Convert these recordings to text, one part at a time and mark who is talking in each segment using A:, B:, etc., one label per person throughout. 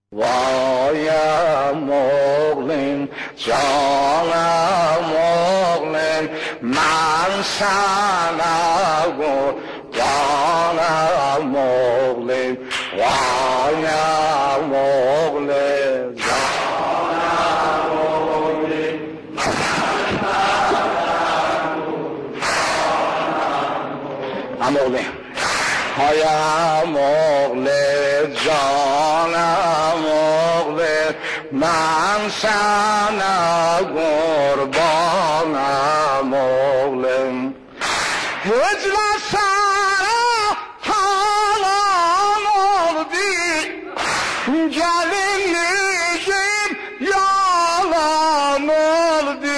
A: Vaym oğlum, canım oğlum, ben sana kurbanım oğlum. Vaym oğlum, canım oğlum. Am oğlum. Hayam oğlu, canım oğlu, ben sana kurbanım oğlum. Hıcla sana halam oldu, gelinliğim yalan oldu.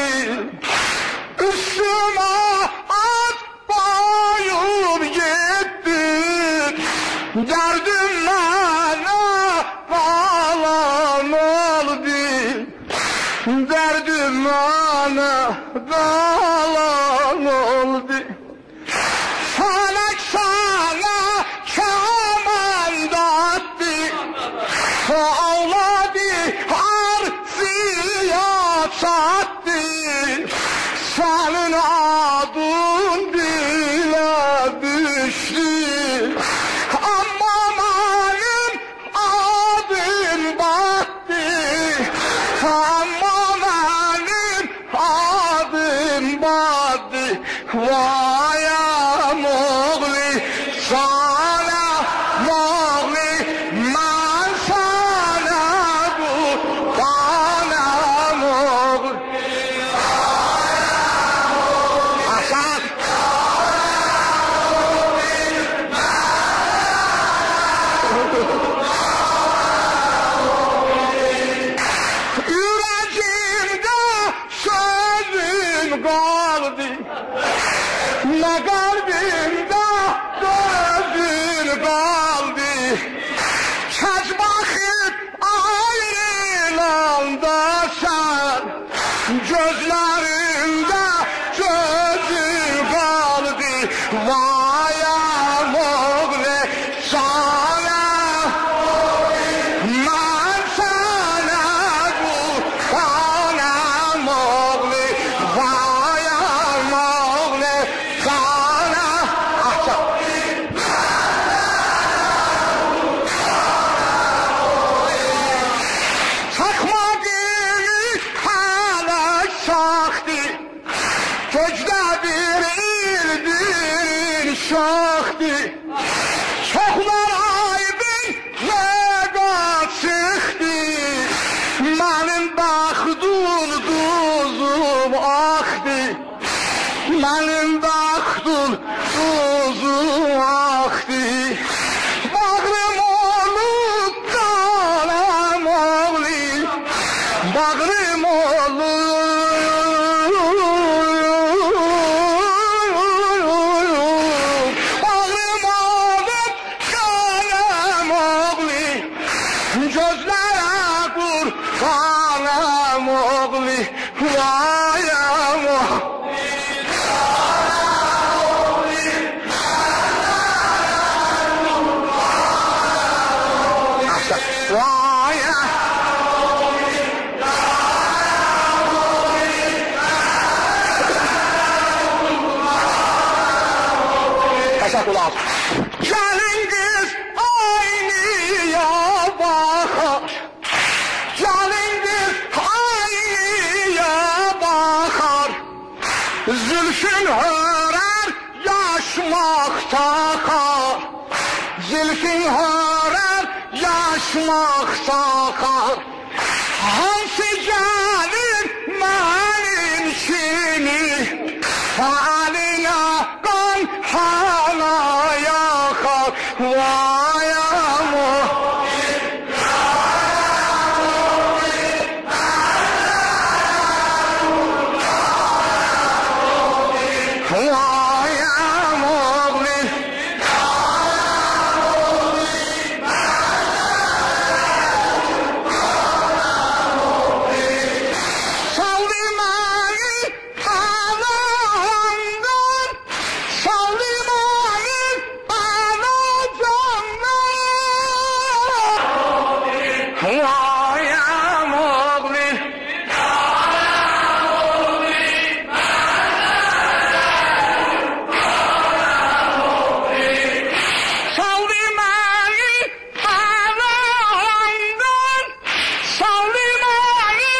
A: Üstüme at bayır gittin, derdim bana bağlan oldu. Derdim bana bağlan oldu. Felek sana keman dattı, ağladı arzuya sattı. Senin adın dile düştü, ama benim adım battı. Ama benim adım battı. Vayam oğlu, sana oğlu, ben sana kurbanım oğlu. Hasan! Yüreğimde sözün kaldı, ne kalbimde gözün kaldı. Kaç vakit ayrılanda sen, gözlerinde gözün kaldı. Vayam oğlu, sana ben sana kurbanım oğlu. Vayam oğlu, sana çakmadığını hala saktı, gözde bir ildir şaktı. Çoklar aydın vega çıktı, benim baktım tuzum aktı. Benim baktım tuzum aktı. Bağrım olup canım oğlu, bağrım olup, bağrım olup canım oğlu, gözlere kurbanım oğlu. Vayam oğlu. Vayam. Teşekkürler. Gelin kız aynıya bakar, gelin kız aynıya bakar. Zülfün hörer yaşmak takar, zülfün hörer yaşmak takar. Hansı gelir benim kimi, haline kan hala yakar. Vayam oğlu. Vayam oğlu. Vayam oğli saldı beni belalarından, saldı beni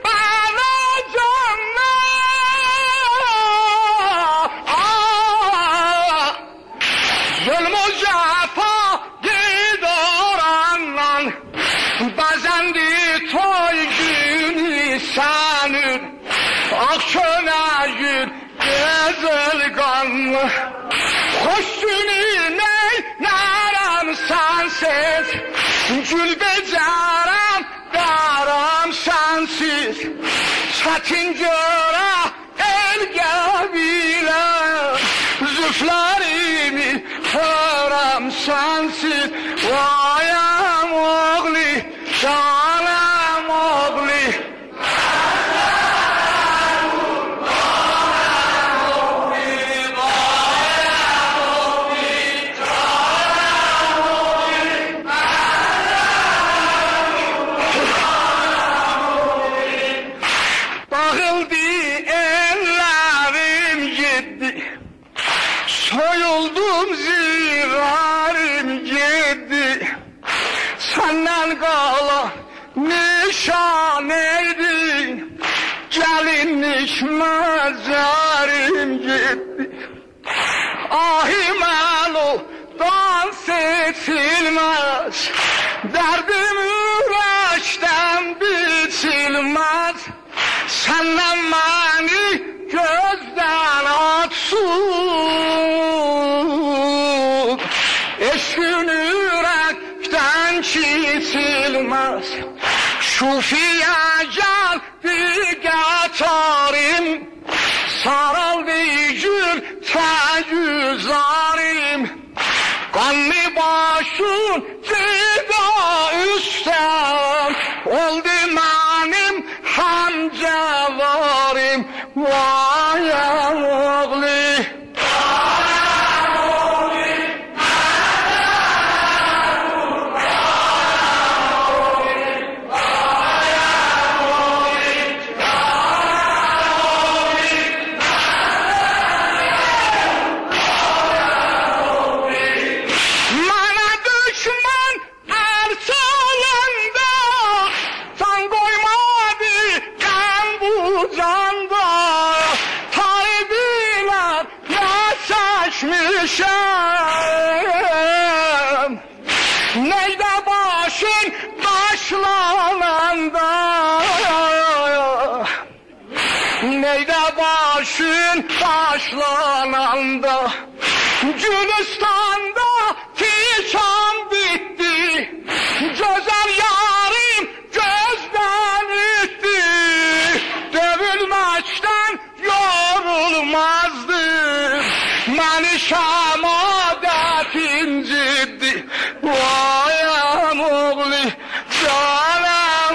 A: belacandan. Zulm o cefa gidorandan, bazen de toy günü senin, akşona gün güzel kanlı. Hoş gününe naram sensiz, gül becerem daram sensiz. Çetin göre el gabile, zülflerimi haram sensiz. Vayam oğli, canım oğli. Dağıldı ellerim gitti, soyuldum zirarim gitti. Senden kalan nişan eydin, gelinlik mezarım gitti. Ahim eludan seçilmez, derdim yürekten biçilmez. Senden beni gözden atsın, eşkin yürekten çitilmez. Şufiye geldi getarim, sarıldı gül tecüzarim. Kanlı başın cida üstten, oldu benim hamcevarim. Vayam oğli düşmüşüm. Neyde başın başlananda, neyde başın başlananda, Gülistan'da tikan bitti, güzel yarim gözden itti. Dövülmekten yorulmazdım, beni şemadetin ciddi. Vayam oğli canım,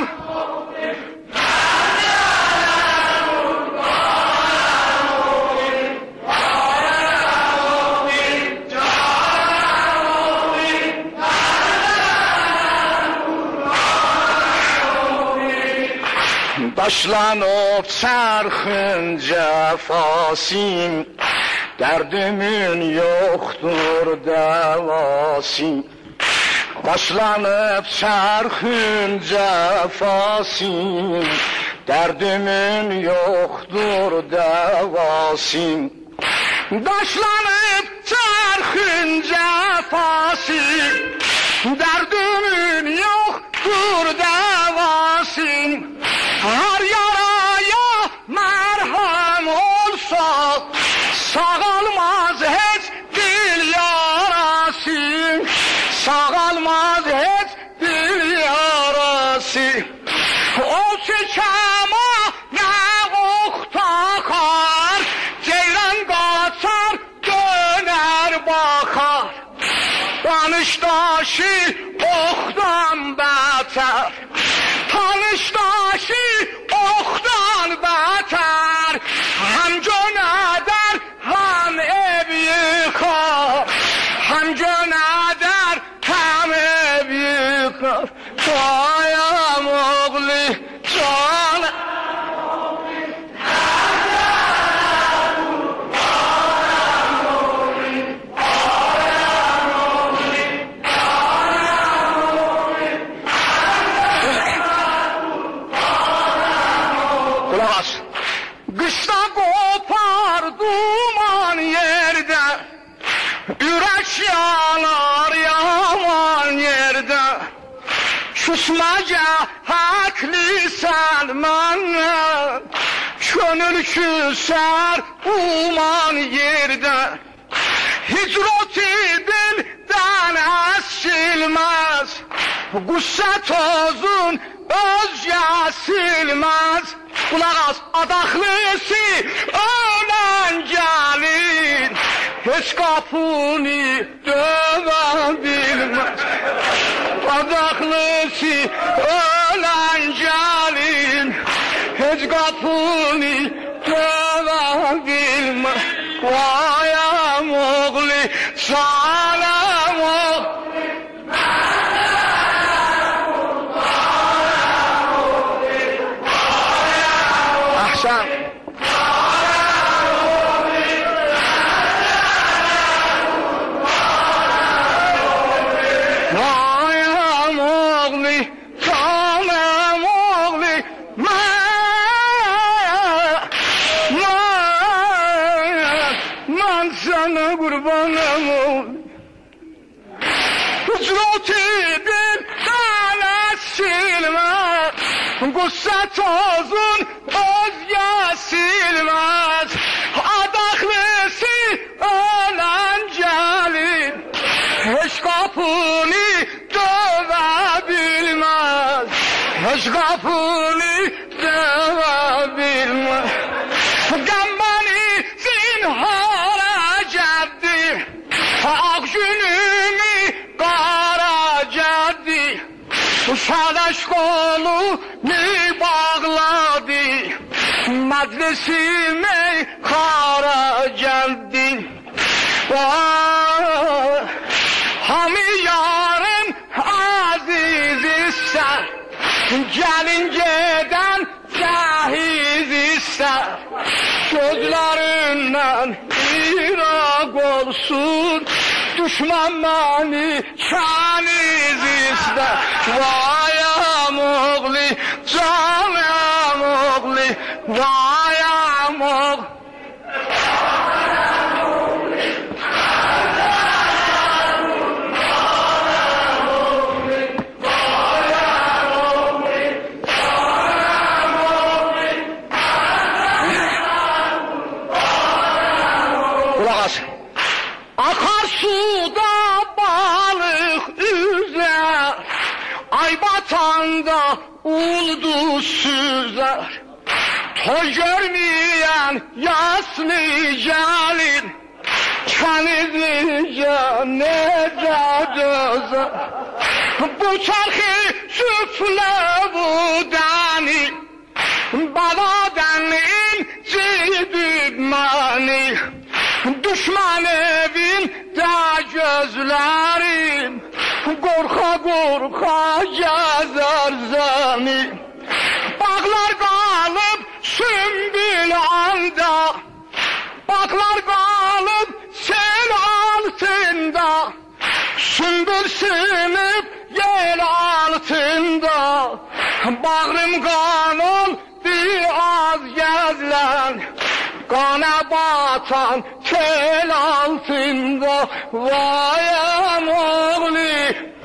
A: başlanıp çarxın cəfasin, dərdimin yoxdur dəvasin. Başlanıp çarxın cəfasin, dərdimin yoxdur dəvasin. Başlanıp çarxın cəfasin, dərdimin yoxdur dəvasin. Her yaraya merhem olsa, sağalmaz hiç dil yarası, sağalmaz hiç dil yarası. O çiçeğime ne ok takar, ceylan kaçar döner bakar. Tanış taşı oktan beter, tanış taşı oktan beter. Hem can eder hem ev yıkar, hem can eder hem ev yıkar. vayam oğlu canım. Kulak as. Kışta kopar duman yerde, yürek yanar yaman yerde. Susmaca haklı Selman'a, gönül küser uman yerde. Hicreti dilden esilmez, gusse tozun özge silmez. Kulak as, adaklısı ölen gelin, hiç kapını dövebilmez. Adaklısı ölen gelin, hiç kapını dövebilmez. Vayam oğlu salam oğlu. Ahsan. Vayam oğlu salam oğlu. Man sana kurbanım oğlu. Hücreti dilden esilmez, gusse tozun özge silmez. Adaklısı ölen gelin, hiç kapını dövebilmez. Hiç kapını dövebilmez. Gambani zinhara geldi, ak günümü kara geldi. Sadaş kolu ne bağladı, meclisime kara geldi. Hami yarın aziz ister, gelin geden cahiz ister. Gözlerinden irak olsun, düşman beni kaniz ister. Vayam oğlu canım oğlu, vayam oğlu. Kulak as. Akarsuda balık üzer, ay batanda uldu süzer. Toy görmeyen yaslı gelin, kenizlice ne dözer. Bu çarkı süfle bu dani, bana denlin cidübmani. Düşman evinde gözlerim, korka korka gezer zemin. Bağlar kalıp sümbül anda, bağlar kalıp sel altında. Sümbül sınıp yel altında, bağrım kan oldu az gezlen. Kana batan tel altında, vayam oğlu